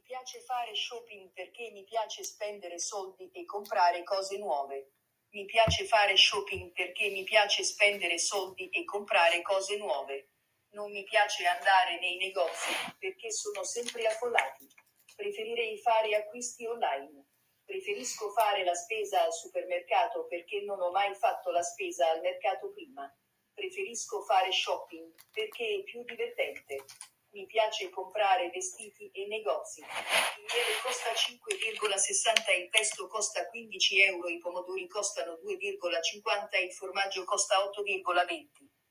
piace fare shopping perché mi piace spendere soldi e comprare cose nuove. Mi piace fare shopping perché mi piace spendere soldi e comprare cose nuove. Non mi piace andare nei negozi perché sono sempre affollati. Preferirei fare acquisti online. Preferisco fare la spesa al supermercato perché non ho mai fatto la spesa al mercato prima. Preferisco fare shopping perché è più divertente. Mi piace comprare vestiti e negozi. Il miele costa 5,60, il pesto costa 15 euro, i pomodori costano 2,50, il formaggio costa 8,20.